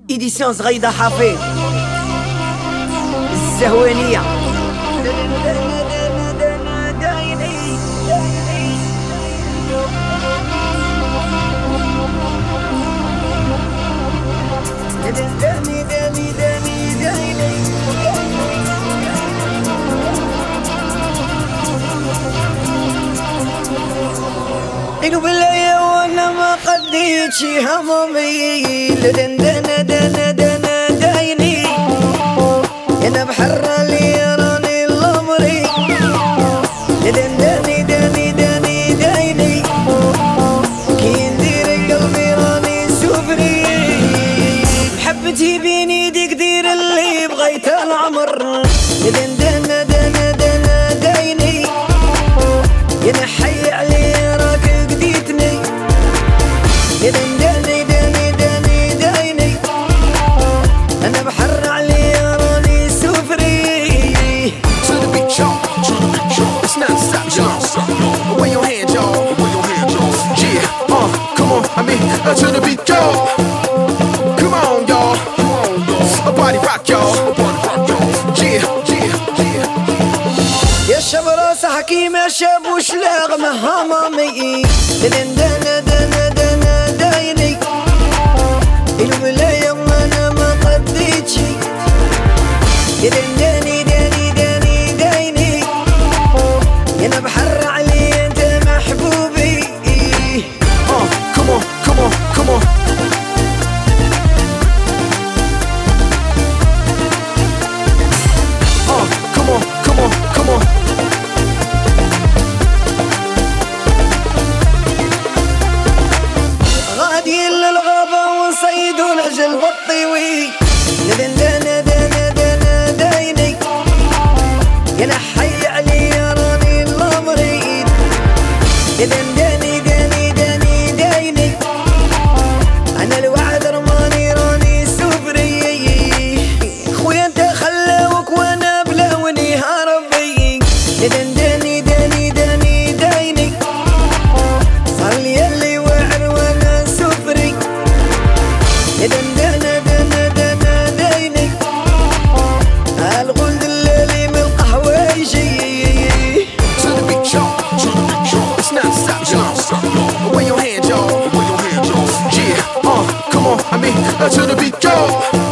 إديسيون زغيدة حفيظ الزهوانية. قلوا بالله وانا ما قديت شي همومي لدندنا دنا دنا دايني انا بحر اللي راني الامري لدندني دني دني دايني كي ندير قلبي راني سوفري محبتي بين ايديك دير اللي بغيت العمر لدندنا دنا دنا دايني يا حي علي دني دني دني دايني أنا بحر علي راني سوفري. To the beat, y'all. It's non-stop, y'all. Wave your hands, y'all. Yeah, come on, I mean, to the beat, y'all. Come on, y'all. A body rock, y'all. Yeah. يا شاب راس حكيم يا شاب وشلاغ مهامامي دنا دنا دنا دايني الولاية وانا ما قديت شي دني دني دني دايني انا بحر علي انت محبوبي. Come on, come on, come on. Come on, come on, come on. غادي للغابة ونصيدو العجل بالطيوي دنا دنا دنا دايني يا نحي علي راني الامريد دني دني دني دايني انا الوعد رماني راني سوفري خويا انت خلاوك وانا بلاوني هربي دني دني دني دايني صار لي اللي وعر وانا سوفري دنا دنا دنا دايني الغول دلالي من القهوة يجي. To the beat, y'all. It's non-stop, y'all. Wave your hands, y'all. Yeah, come on, I mean, to the beat, y'all.